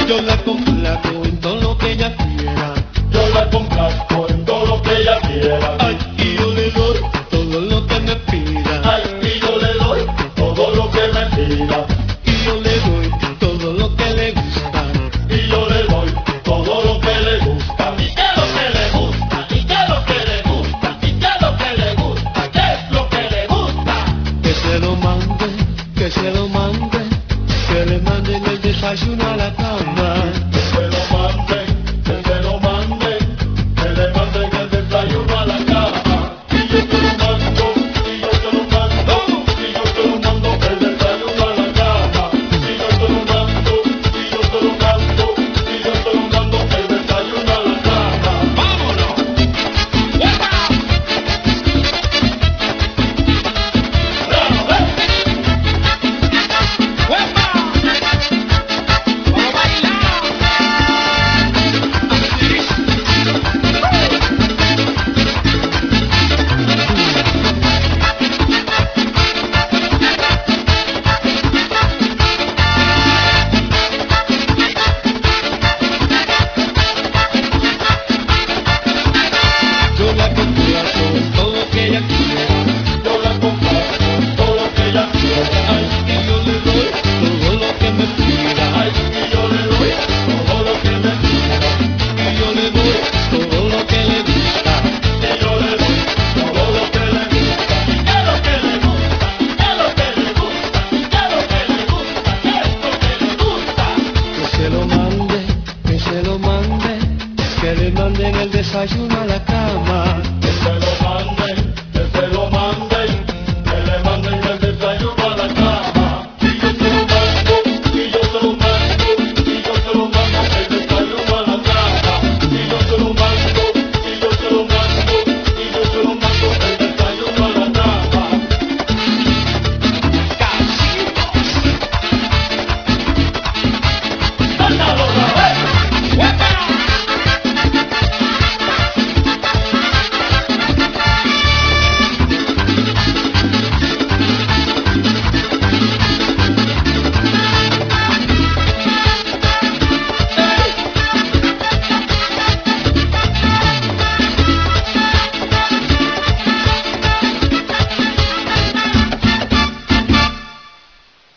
Yo la complazco en todo lo que ella quiera. Yo la complazco en todo lo que ella quiera. Ay, y yo le doy todo lo que me pida. Ay, y yo le doy todo lo que me pida. Y yo le doy todo lo que le gusta. Y yo le doy todo lo que le gusta. ¿Y qué es lo que le gusta? ¿Y qué es lo que le gusta? ¿Y qué es lo que le gusta? ¿Qué es lo que le gusta? Que se lo mande, que se lo mande, que le manden el desayuno a la cama. Que se lo manden, que se lo manden, que le manden el desayuno a la cama. Y yo te lo mando, y yo te lo mando, y yo te lo mando el desayuno a la cama. Y yo te lo mando, y yo te lo mando, y yo te lo mando el desayuno a la cama. ¡Vámonos! ¡Uepa! ¡Bravo, ¡Uepa! ¡Vamos a bailar! Yo la complazco en todo lo que ella quiera. Yo la complazco en todo lo que ella quiera. Ay, y yo le doy todo lo que me pida. Ay, y yo le doy todo lo que me pida. Y yo le doy todo lo que le gusta. Y yo le doy todo lo que le gusta. ¿Y qué es lo que le gusta? ¿Y qué es lo que le gusta? ¿Y qué es lo que le gusta? ¿Qué es lo que le gusta? Que se lo mande, que se lo mande, que le manden el desayuno a la cama.